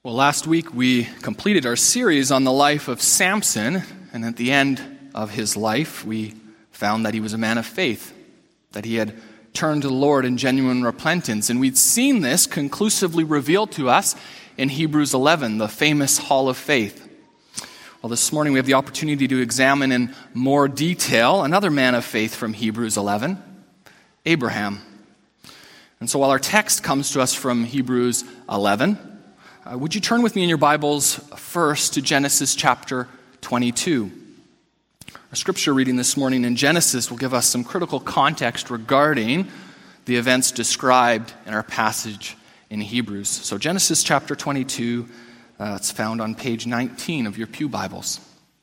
Well, last week we completed our series on the life of Samson, and at the end of his life we found that he was a man of faith, that he had turned to the Lord in genuine repentance, and we'd seen this conclusively revealed to us in Hebrews 11, the famous Hall of Faith. Well, this morning we have the opportunity to examine in more detail another man of faith from Hebrews 11, Abraham. And so while our text comes to us from Hebrews 11, would you turn with me in your Bibles first to Genesis chapter 22? Our scripture reading this morning in Genesis will give us some critical context regarding the events described in our passage in Hebrews. So Genesis chapter 22, it's found on page 19 of your pew Bibles.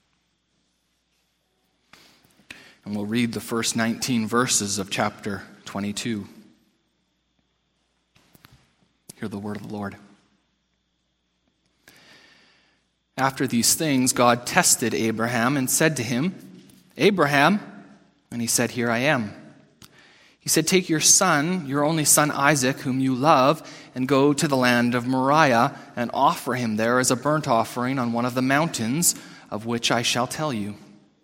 And we'll read the first 19 verses of chapter 22. Hear the word of the Lord. After these things, God tested Abraham and said to him, "Abraham," and he said, "Here I am." He said, "Take your son, your only son Isaac, whom you love, and go to the land of Moriah and offer him there as a burnt offering on one of the mountains of which I shall tell you."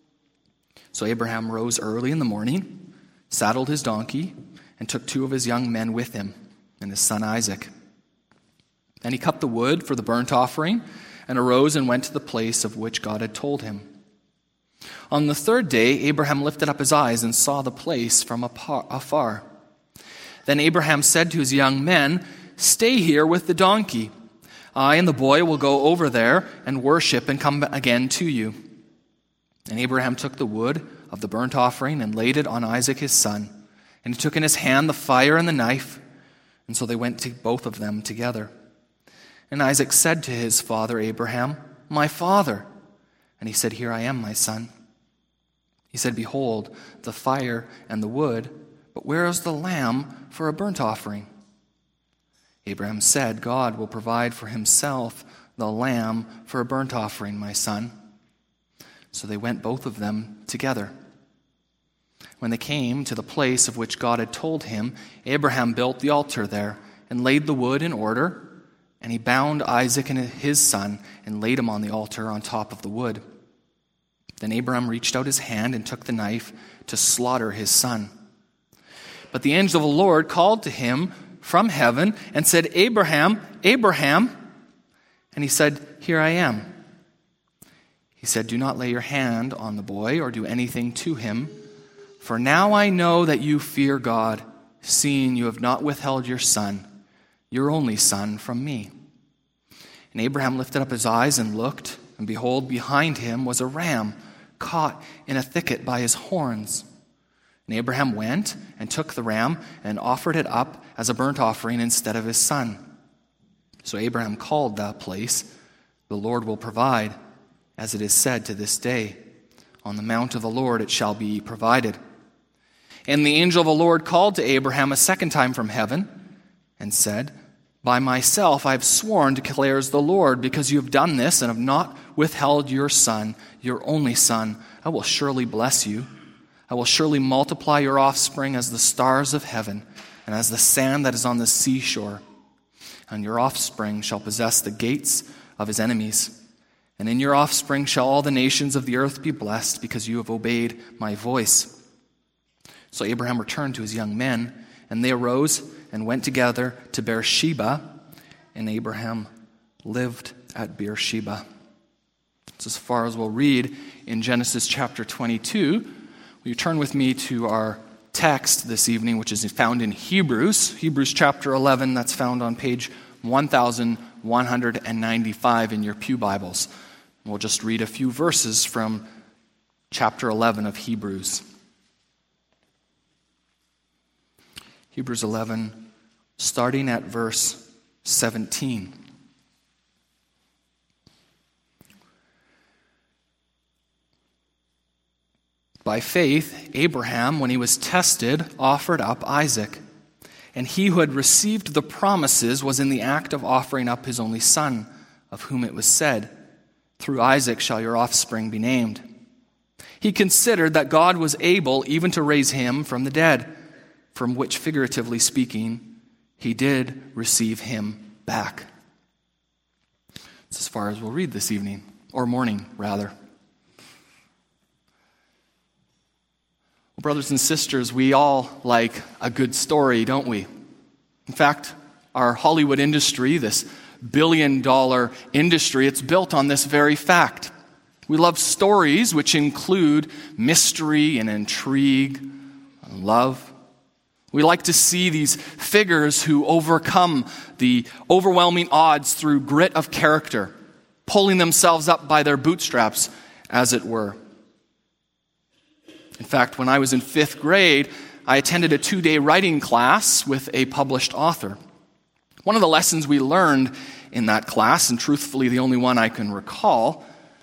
So Abraham rose early in the morning, saddled his donkey, and took 2 of his young men with him and his son Isaac. Then he cut the wood for the burnt offering and arose and went to the place of which God had told him. On the 3rd day, Abraham lifted up his eyes and saw the place from afar. Then Abraham said to his young men, "Stay here with the donkey. I and the boy will go over there and worship and come again to you." And Abraham took the wood of the burnt offering and laid it on Isaac his son. And he took in his hand the fire and the knife, and so they went to both of them together. And Isaac said to his father Abraham, "My father." And he said, "Here I am, my son." He said, "Behold, the fire and the wood, but where is the lamb for a burnt offering?" Abraham said, "God will provide for himself the lamb for a burnt offering, my son." So they went both of them together. When they came to the place of which God had told him, Abraham built the altar there and laid the wood in order. And he bound Isaac and his son and laid him on the altar on top of the wood. Then Abraham reached out his hand and took the knife to slaughter his son. But the angel of the Lord called to him from heaven and said, "Abraham, Abraham." And he said, "Here I am." He said, "Do not lay your hand on the boy or do anything to him. For now I know that you fear God, seeing you have not withheld your son, your only son, from me." And Abraham lifted up his eyes and looked, and behold, behind him was a ram caught in a thicket by his horns. And Abraham went and took the ram and offered it up as a burnt offering instead of his son. So Abraham called that place, "The Lord will provide," as it is said to this day, "On the mount of the Lord it shall be provided." And the angel of the Lord called to Abraham a second time from heaven and said, "By myself I have sworn, declares the Lord, because you have done this and have not withheld your son, your only son, I will surely bless you. I will surely multiply your offspring as the stars of heaven and as the sand that is on the seashore. And your offspring shall possess the gates of his enemies. And in your offspring shall all the nations of the earth be blessed, because you have obeyed my voice." So Abraham returned to his young men, and they arose and went together to Beersheba, and Abraham lived at Beersheba. That's as far as we'll read in Genesis chapter 22. Will you turn with me to our text this evening, which is found in Hebrews chapter 11. That's found on page 1195 in your pew Bibles. We'll just read a few verses from chapter 11 of Hebrews. Hebrews 11, starting at verse 17. By faith, Abraham, when he was tested, offered up Isaac. And he who had received the promises was in the act of offering up his only son, of whom it was said, "Through Isaac shall your offspring be named." He considered that God was able even to raise him from the dead, from which, figuratively speaking, he did receive him back. It's as far as we'll read this evening, or morning, rather. Well, brothers and sisters, we all like a good story, don't we? In fact, our Hollywood industry, this billion-dollar industry, it's built on this very fact. We love stories which include mystery and intrigue and love. We like to see these figures who overcome the overwhelming odds through grit of character, pulling themselves up by their bootstraps, as it were. In fact, when I was in 5th grade, I attended a 2-day writing class with a published author. One of the lessons we learned in that class, and truthfully the only one I can recall,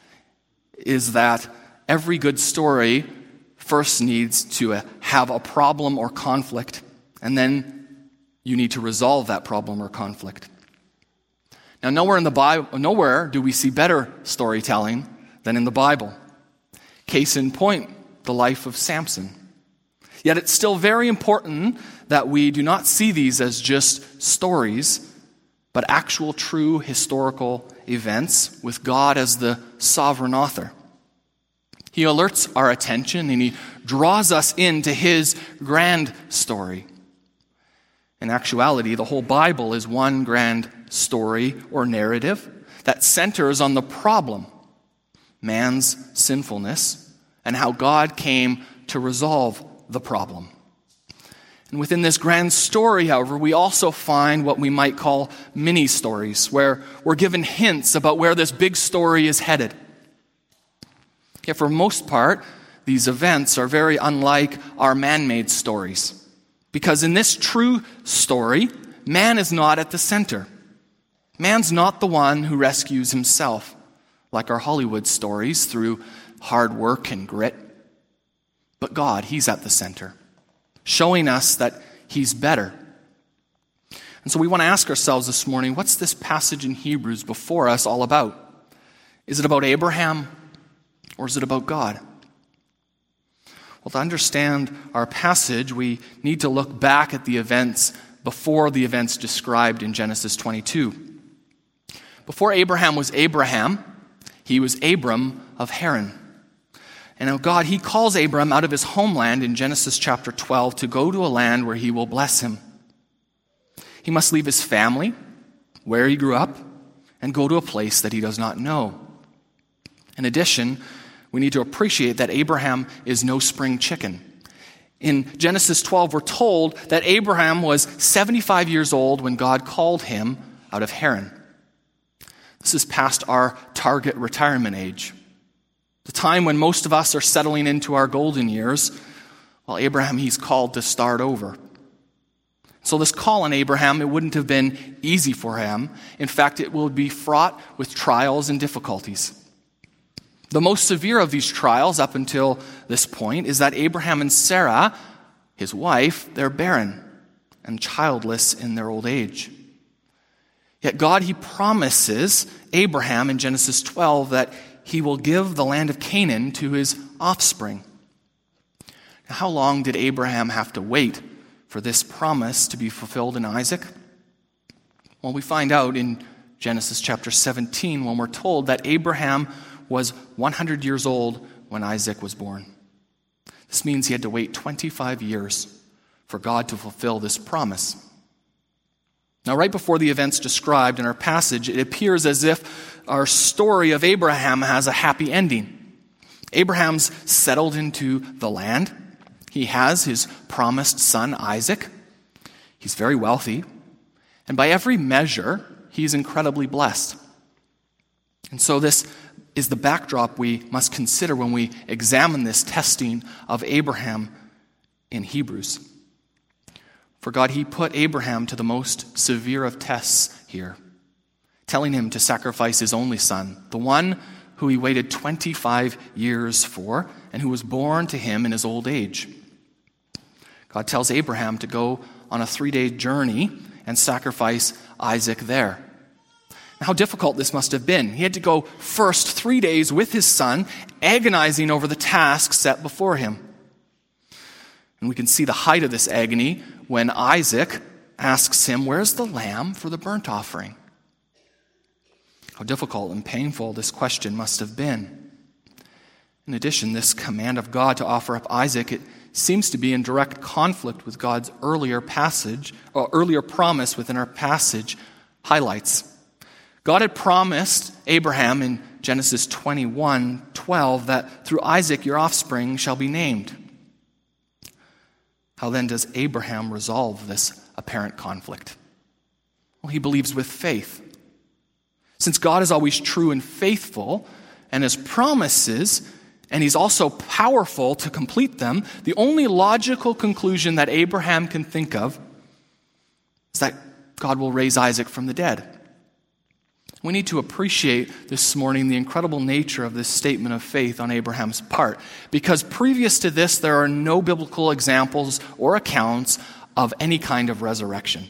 is that every good story first needs to have a problem or conflict, and then you need to resolve that problem or conflict. Now, nowhere in the Bible, nowhere do we see better storytelling than in the Bible. Case in point, the life of Samson. Yet it's still very important that we do not see these as just stories, but actual true historical events with God as the sovereign author. He alerts our attention and he draws us into his grand story. In actuality, the whole Bible is one grand story or narrative that centers on the problem, man's sinfulness, and how God came to resolve the problem. And within this grand story, however, we also find what we might call mini-stories, where we're given hints about where this big story is headed. Yet for most part, these events are very unlike our man-made stories. Because in this true story, man is not at the center. Man's not the one who rescues himself, like our Hollywood stories, through hard work and grit. But God, he's at the center, showing us that he's better. And so we want to ask ourselves this morning, what's this passage in Hebrews before us all about? Is it about Abraham, or is it about God? Well, to understand our passage, we need to look back at the events before the events described in Genesis 22. Before Abraham was Abraham, he was Abram of Haran. And now God, he calls Abram out of his homeland in Genesis chapter 12 to go to a land where he will bless him. He must leave his family, where he grew up, and go to a place that he does not know. In addition, we need to appreciate that Abraham is no spring chicken. In Genesis 12, we're told that Abraham was 75 years old when God called him out of Haran. This is past our target retirement age, the time when most of us are settling into our golden years, while Abraham, he's called to start over. So this call on Abraham, it wouldn't have been easy for him. In fact, it will be fraught with trials and difficulties. The most severe of these trials up until this point is that Abraham and Sarah, his wife, they're barren and childless in their old age. Yet God, he promises Abraham in Genesis 12 that he will give the land of Canaan to his offspring. Now, how long did Abraham have to wait for this promise to be fulfilled in Isaac? Well, we find out in Genesis chapter 17 when we're told that Abraham was 100 years old when Isaac was born. This means he had to wait 25 years for God to fulfill this promise. Now, right before the events described in our passage, it appears as if our story of Abraham has a happy ending. Abraham's settled into the land. He has his promised son, Isaac. He's very wealthy. And by every measure, he's incredibly blessed. And so this is the backdrop we must consider when we examine this testing of Abraham in Hebrews. For God, he put Abraham to the most severe of tests here, telling him to sacrifice his only son, the one who he waited 25 years for and who was born to him in his old age. God tells Abraham to go on a 3-day journey and sacrifice Isaac there. How difficult this must have been. He had to go first 3 days with his son, agonizing over the task set before him. And we can see the height of this agony when Isaac asks him, "Where's the lamb for the burnt offering?" How difficult and painful this question must have been. In addition, this command of God to offer up Isaac, it seems to be in direct conflict with God's earlier promise within our passage highlights. God had promised Abraham in Genesis 21:12 that through Isaac your offspring shall be named. How then does Abraham resolve this apparent conflict? Well, he believes with faith. Since God is always true and faithful, and his promises, and he's also powerful to complete them, the only logical conclusion that Abraham can think of is that God will raise Isaac from the dead. We need to appreciate this morning the incredible nature of this statement of faith on Abraham's part, because previous to this, there are no biblical examples or accounts of any kind of resurrection.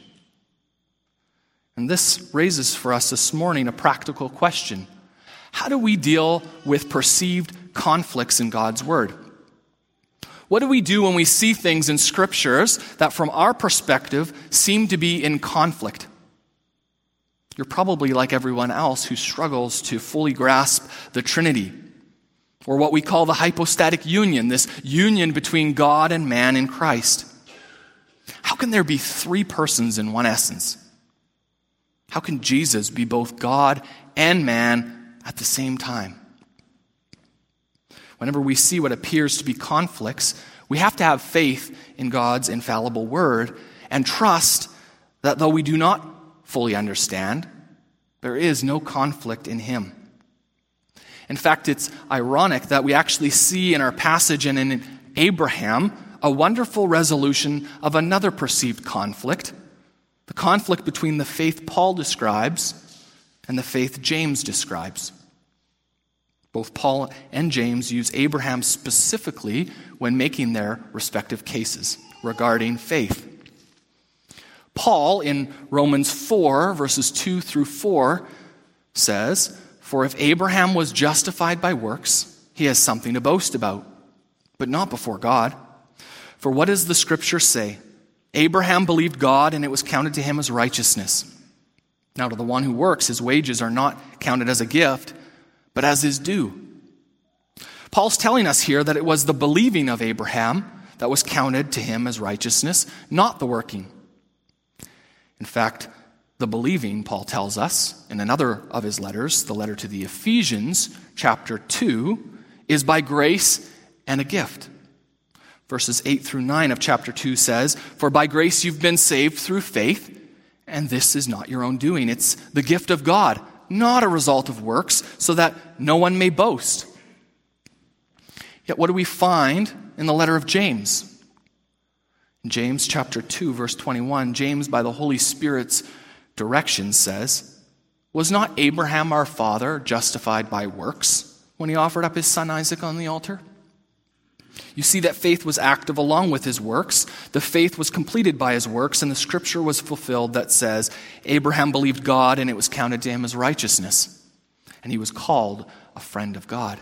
And this raises for us this morning a practical question. How do we deal with perceived conflicts in God's Word? What do we do when we see things in Scriptures that from our perspective seem to be in conflict? You're probably like everyone else who struggles to fully grasp the Trinity, or what we call the hypostatic union, this union between God and man in Christ. How can there be three persons in one essence? How can Jesus be both God and man at the same time? Whenever we see what appears to be conflicts, we have to have faith in God's infallible word and trust that though we do not fully understand, there is no conflict in him. In fact, it's ironic that we actually see in our passage and in Abraham a wonderful resolution of another perceived conflict, the conflict between the faith Paul describes and the faith James describes. Both Paul and James use Abraham specifically when making their respective cases regarding faith. Paul, in Romans 4, verses 2 through 4, says, "For if Abraham was justified by works, he has something to boast about, but not before God. For what does the Scripture say? Abraham believed God, and it was counted to him as righteousness. Now to the one who works, his wages are not counted as a gift, but as his due." Paul's telling us here that it was the believing of Abraham that was counted to him as righteousness, not the working. In fact, the believing, Paul tells us in another of his letters, the letter to the Ephesians, chapter 2, is by grace and a gift. Verses 8 through 9 of chapter 2 says, "For by grace you've been saved through faith, and this is not your own doing. It's the gift of God, not a result of works, so that no one may boast." Yet what do we find in the letter of James? In James chapter 2, verse 21, James, by the Holy Spirit's direction, says, "Was not Abraham our father justified by works when he offered up his son Isaac on the altar?" You see that faith was active along with his works. The faith was completed by his works, and the Scripture was fulfilled that says, Abraham believed God, and it was counted to him as righteousness. And he was called a friend of God.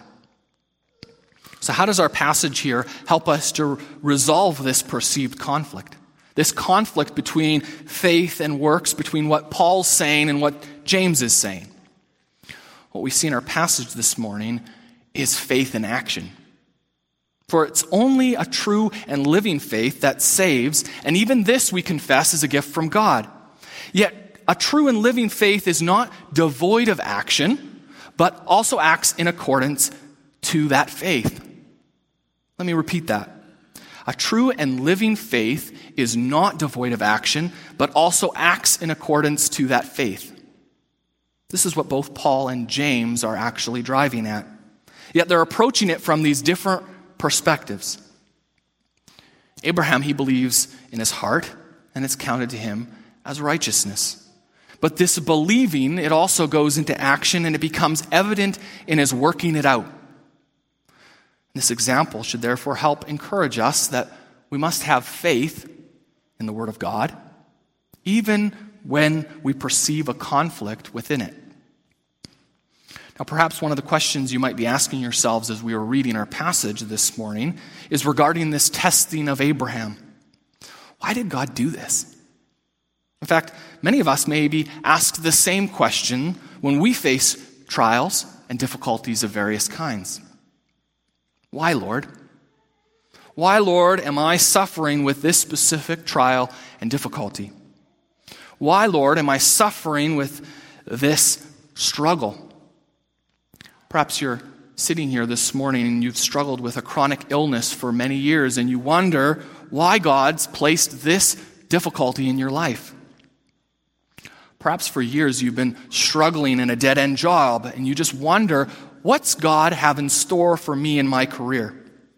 So how does our passage here help us to resolve this perceived conflict? This conflict between faith and works, between what Paul's saying and what James is saying. What we see in our passage this morning is faith in action. For it's only a true and living faith that saves, and even this we confess is a gift from God. Yet a true and living faith is not devoid of action, but also acts in accordance to that faith. Let me repeat that. A true and living faith is not devoid of action, but also acts in accordance to that faith. This is what both Paul and James are actually driving at. Yet they're approaching it from these different perspectives. Abraham, he believes in his heart, and it's counted to him as righteousness. But this believing, it also goes into action, and it becomes evident in his working it out. This example should therefore help encourage us that we must have faith in the Word of God, even when we perceive a conflict within it. Now, perhaps one of the questions you might be asking yourselves as we were reading our passage this morning is regarding this testing of Abraham. Why did God do this? In fact, many of us maybe ask the same question when we face trials and difficulties of various kinds. Why, Lord? Why, Lord, am I suffering with this specific trial and difficulty? Why, Lord, am I suffering with this struggle? Perhaps you're sitting here this morning and you've struggled with a chronic illness for many years and you wonder why God's placed this difficulty in your life. Perhaps for years you've been struggling in a dead-end job and you just wonder, what's God have in store for me in my career?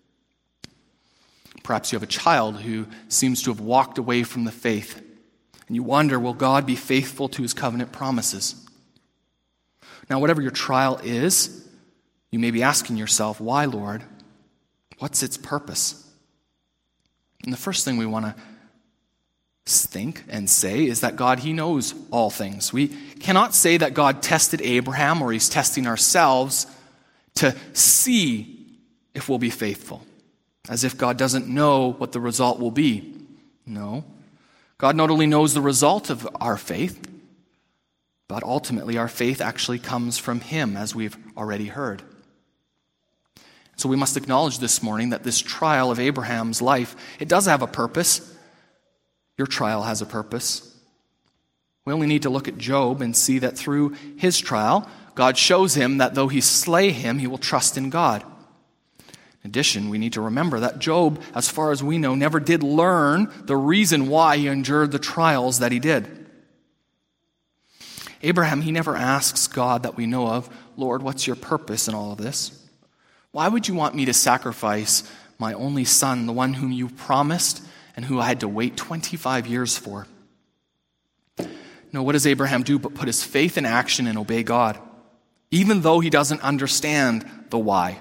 Perhaps you have a child who seems to have walked away from the faith and you wonder, will God be faithful to his covenant promises? Now, whatever your trial is, you may be asking yourself, why, Lord? What's its purpose? And the first thing we want to think and say is that God, he knows all things. We cannot say that God tested Abraham or he's testing ourselves to see if we'll be faithful, as if God doesn't know what the result will be. No. God not only knows the result of our faith, but ultimately our faith actually comes from him, as we've already heard. So we must acknowledge this morning that this trial of Abraham's life, it does have a purpose. Your trial has a purpose. We only need to look at Job and see that through his trial, God shows him that though he slay him, he will trust in God. In addition, we need to remember that Job, as far as we know, never did learn the reason why he endured the trials that he did. Abraham, he never asks God that we know of, Lord, what's your purpose in all of this? Why would you want me to sacrifice my only son, the one whom you promised and who I had to wait 25 years for? No, what does Abraham do but put his faith in action and obey God, even though he doesn't understand the why?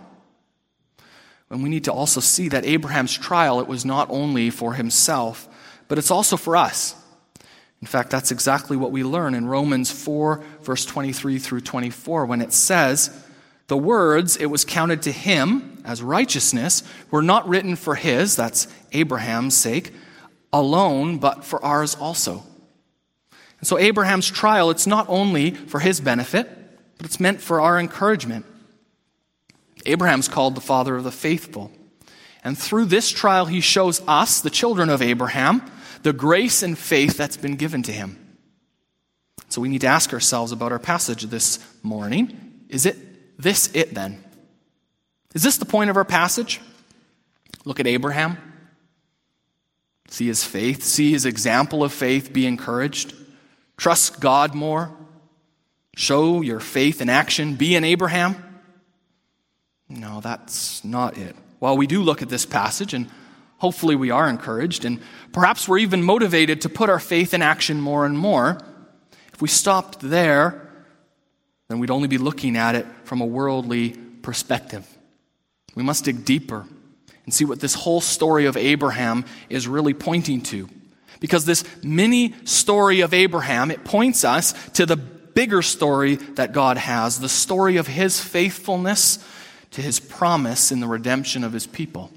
And we need to also see that Abraham's trial, it was not only for himself, but it's also for us. In fact, that's exactly what we learn in Romans 4, verse 23 through 24, when it says, the words, it was counted to him as righteousness, were not written for his, that's Abraham's sake, alone, but for ours also. And so Abraham's trial, it's not only for his benefit, but it's meant for our encouragement. Abraham's called the father of the faithful. And through this trial, he shows us, the children of Abraham, the grace and faith that's been given to him. So we need to ask ourselves about our passage this morning. Is this it then? Is this the point of our passage? Look at Abraham. See his faith. See his example of faith. Be encouraged. Trust God more. Show your faith in action. Be an Abraham. No, that's not it. While we do look at this passage, and hopefully we are encouraged, and perhaps we're even motivated to put our faith in action more and more, if we stopped there, then we'd only be looking at it from a worldly perspective. We must dig deeper and see what this whole story of Abraham is really pointing to. Because this mini story of Abraham, it points us to the bigger story that God has, the story of his faithfulness to his promise in the redemption of his people.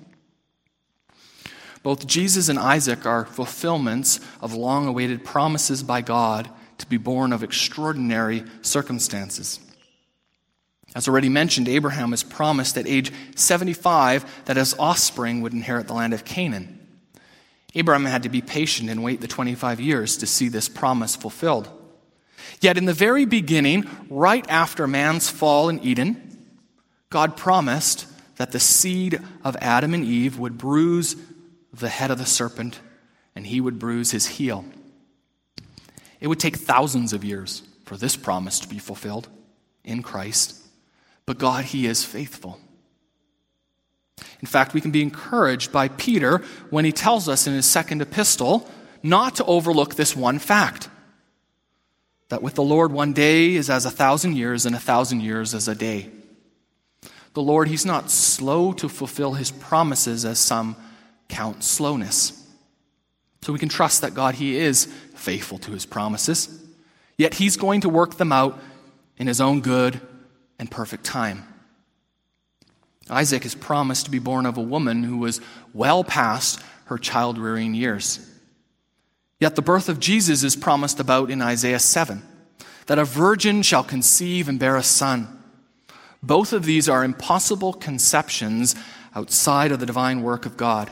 Both Jesus and Isaac are fulfillments of long-awaited promises by God to be born of extraordinary circumstances. As already mentioned, Abraham is promised at age 75 that his offspring would inherit the land of Canaan. Abraham had to be patient and wait the 25 years to see this promise fulfilled. Yet in the very beginning, right after man's fall in Eden, God promised that the seed of Adam and Eve would bruise the head of the serpent, and he would bruise his heel. It would take thousands of years for this promise to be fulfilled in Christ, but God, he is faithful. In fact, we can be encouraged by Peter when he tells us in his second epistle not to overlook this one fact, that with the Lord 1 day is as 1,000 years and 1,000 years as a day. The Lord, he's not slow to fulfill his promises as some count slowness. So we can trust that God, he is faithful to his promises, yet he's going to work them out in his own good and perfect time. Isaac is promised to be born of a woman who was well past her child-rearing years. Yet the birth of Jesus is promised about in Isaiah 7. that a virgin shall conceive and bear a son. Both of these are impossible conceptions outside of the divine work of God.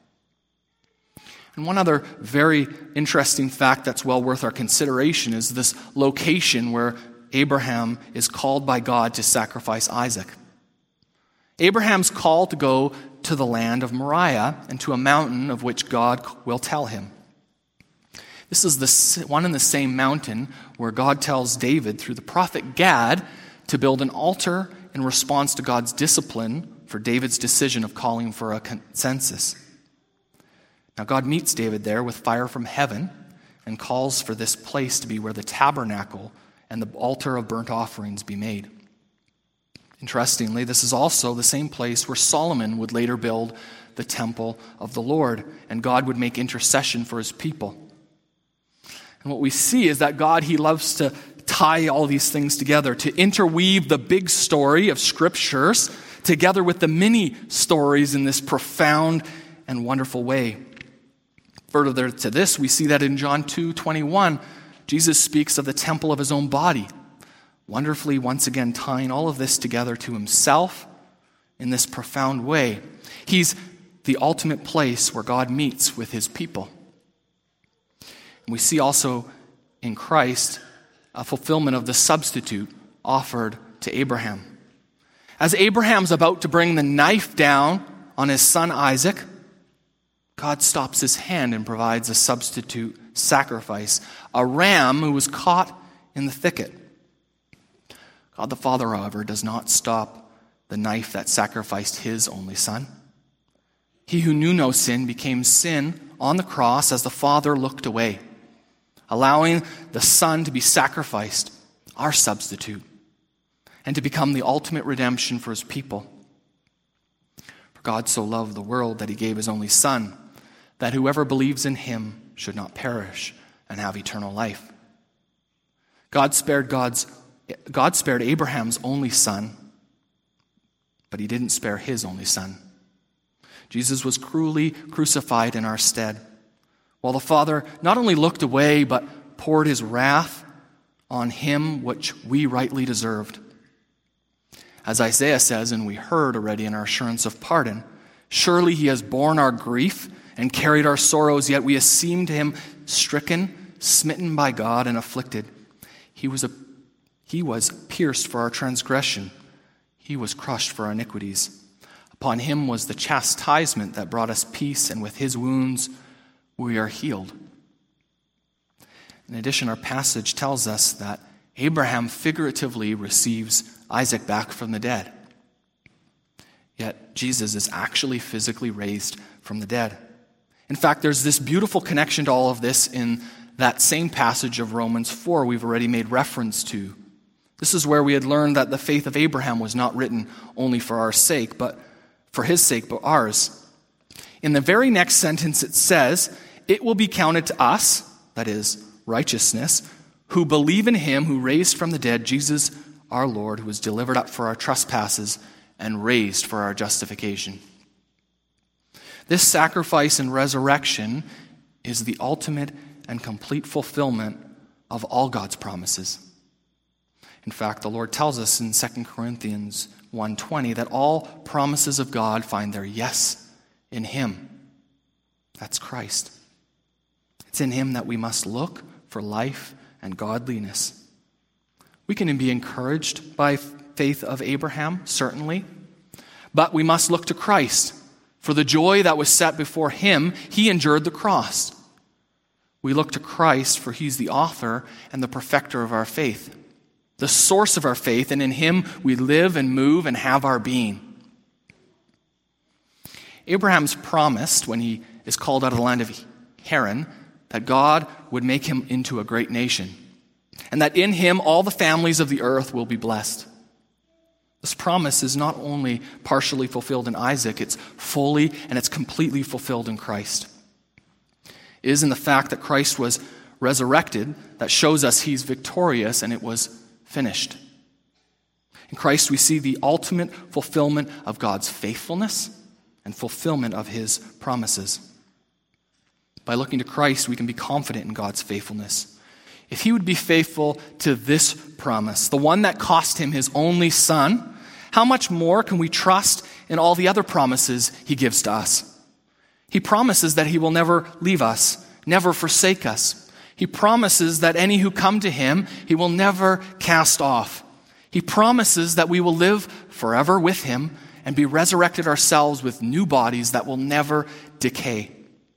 And one other very interesting fact that's well worth our consideration is this location where Abraham is called by God to sacrifice Isaac. Abraham's called to go to the land of Moriah and to a mountain of which God will tell him. This is the one and the same mountain where God tells David through the prophet Gad to build an altar in response to God's discipline for David's decision of calling for a census. Now God meets David there with fire from heaven and calls for this place to be where the tabernacle and the altar of burnt offerings be made. Interestingly, this is also the same place where Solomon would later build the temple of the Lord, and God would make intercession for his people. And what we see is that God, he loves to tie all these things together, to interweave the big story of scriptures together with the mini stories in this profound and wonderful way. Further to this, we see that in John 2:21, Jesus speaks of the temple of his own body, wonderfully once again tying all of this together to himself in this profound way. He's the ultimate place where God meets with his people. And we see also in Christ a fulfillment of the substitute offered to Abraham. As Abraham's about to bring the knife down on his son Isaac, God stops his hand and provides a substitute sacrifice, a ram who was caught in the thicket. God the Father, however, does not stop the knife that sacrificed his only son. He who knew no sin became sin on the cross as the Father looked away, allowing the Son to be sacrificed, our substitute, and to become the ultimate redemption for his people. For God so loved the world that he gave his only Son, that whoever believes in him should not perish and have eternal life. God spared Abraham's only son, but he didn't spare his only son. Jesus was cruelly crucified in our stead, while the Father not only looked away, but poured his wrath on him, which we rightly deserved. As Isaiah says, and we heard already in our assurance of pardon, surely he has borne our grief and carried our sorrows, yet we esteemed him stricken, smitten by God, and afflicted. He was pierced for our transgression. He was crushed for our iniquities. Upon him was the chastisement that brought us peace, and with his wounds we are healed. In addition, our passage tells us that Abraham figuratively receives Isaac back from the dead. Yet Jesus is actually physically raised from the dead. In fact, there's this beautiful connection to all of this in that same passage of Romans 4 we've already made reference to. This is where we had learned that the faith of Abraham was not written only for our sake, but for his sake, but ours. In the very next sentence it says, "It will be counted to us," that is, righteousness, "who believe in him who raised from the dead Jesus our Lord, who was delivered up for our trespasses and raised for our justification." This sacrifice and resurrection is the ultimate and complete fulfillment of all God's promises. In fact, the Lord tells us in 2 Corinthians 1:20 that all promises of God find their yes in him. That's Christ. It's in him that we must look for life and godliness. We can be encouraged by faith of Abraham, certainly, but we must look to Christ. For the joy that was set before him, he endured the cross. We look to Christ, for he's the author and the perfecter of our faith, the source of our faith, and in him we live and move and have our being. Abraham's promised, when he is called out of the land of Haran, that God would make him into a great nation, and that in him all the families of the earth will be blessed. This promise is not only partially fulfilled in Isaac, it's fully and it's completely fulfilled in Christ. It is in the fact that Christ was resurrected that shows us he's victorious and it was finished. In Christ we see the ultimate fulfillment of God's faithfulness and fulfillment of his promises. By looking to Christ, we can be confident in God's faithfulness. if he would be faithful to this promise, the one that cost him his only son, how much more can we trust in all the other promises he gives to us? He promises that he will never leave us, never forsake us. He promises that any who come to him, he will never cast off. He promises that we will live forever with him and be resurrected ourselves with new bodies that will never decay.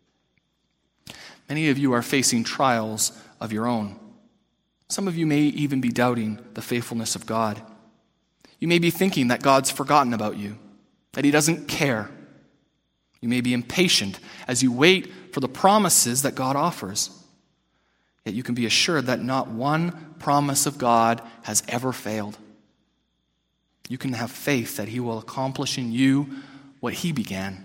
Many of you are facing trials of your own. Some of you may even be doubting the faithfulness of God. You may be thinking that God's forgotten about you, that he doesn't care. You may be impatient as you wait for the promises that God offers. Yet you can be assured that not one promise of God has ever failed. You can have faith that he will accomplish in you what he began.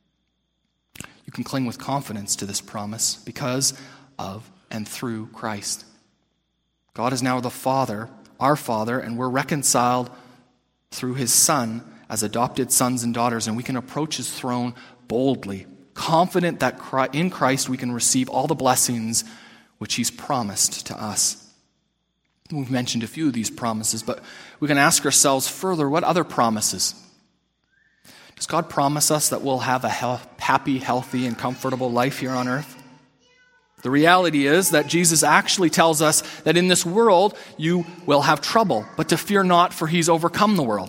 You can cling with confidence to this promise because of and through Christ. God is now the Father, our Father, and we're reconciled through his Son as adopted sons and daughters, and we can approach his throne boldly, confident that in Christ we can receive all the blessings which he's promised to us. We've mentioned a few of these promises, but we can ask ourselves further, what other promises? Does God promise us that we'll have a happy, healthy, and comfortable life here on earth? The reality is that Jesus actually tells us that in this world you will have trouble, but to fear not, for he's overcome the world.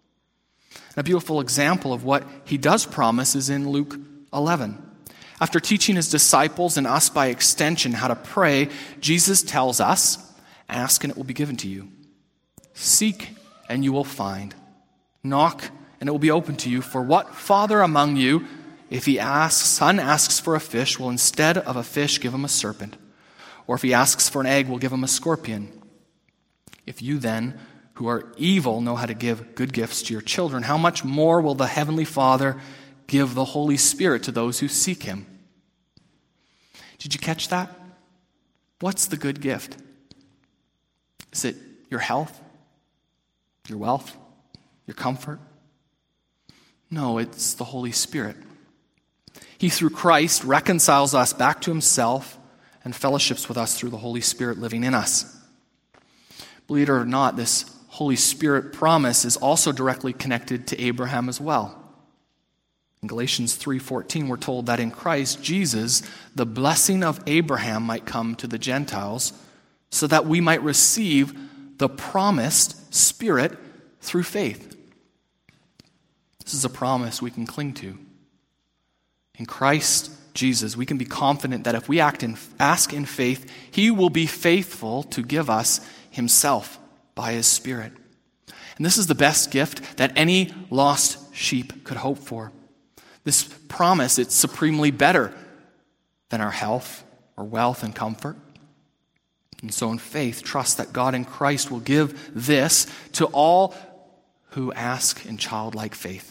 A beautiful example of what he does promise is in Luke 11. After teaching his disciples and us by extension how to pray, Jesus tells us, ask and it will be given to you. Seek and you will find. Knock and it will be open to you. For what father among you, if son asks for a fish, will instead of a fish give him a serpent? Or if he asks for an egg, will give him a scorpion? If you then, who are evil, know how to give good gifts to your children, how much more will the Heavenly Father give the Holy Spirit to those who seek him? Did you catch that? What's the good gift? Is it your health? Your wealth? Your comfort? No, it's the Holy Spirit. He, through Christ, reconciles us back to himself and fellowships with us through the Holy Spirit living in us. Believe it or not, this Holy Spirit promise is also directly connected to Abraham as well. In Galatians 3:14, we're told that in Christ Jesus, the blessing of Abraham might come to the Gentiles so that we might receive the promised Spirit through faith. This is a promise we can cling to. In Christ Jesus, we can be confident that if we ask in faith, he will be faithful to give us himself by his Spirit. And this is the best gift that any lost sheep could hope for. This promise, it's supremely better than our health or wealth and comfort. And so in faith, trust that God in Christ will give this to all who ask in childlike faith.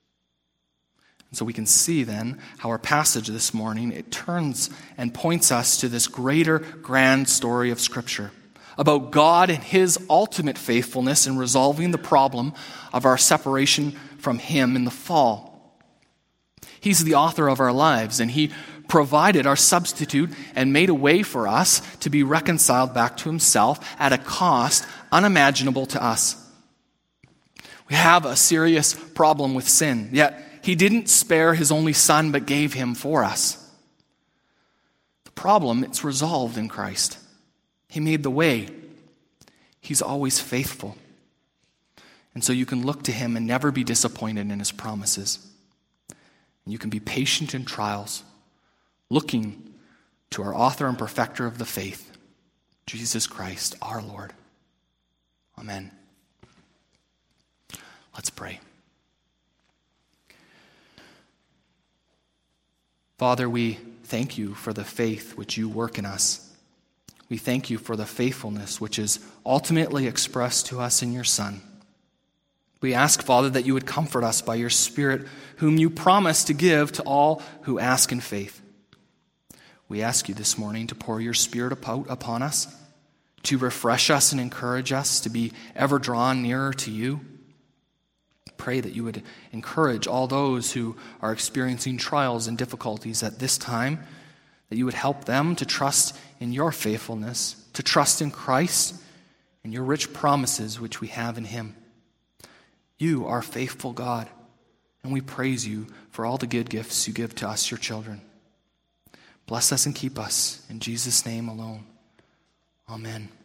And so we can see then how our passage this morning, it turns and points us to this greater grand story of Scripture about God and his ultimate faithfulness in resolving the problem of our separation from him in the fall. He's the author of our lives, and he provided our substitute and made a way for us to be reconciled back to himself at a cost unimaginable to us. We have a serious problem with sin, yet he didn't spare his only son but gave him for us. The problem, it's resolved in Christ. He made the way. He's always faithful. And so you can look to him and never be disappointed in his promises. And you can be patient in trials, looking to our author and perfecter of the faith, Jesus Christ, our Lord. Amen. Let's pray. Father, we thank you for the faith which you work in us. We thank you for the faithfulness which is ultimately expressed to us in your Son. We ask, Father, that you would comfort us by your Spirit, whom you promise to give to all who ask in faith. We ask you this morning to pour your Spirit upon us, to refresh us and encourage us to be ever drawn nearer to you. Pray that you would encourage all those who are experiencing trials and difficulties at this time, that you would help them to trust in your faithfulness to trust in Christ and your rich promises which we have in him. You are faithful God, and we praise you for all the good gifts you give to us, your children. Bless us and keep us in Jesus' name alone. Amen.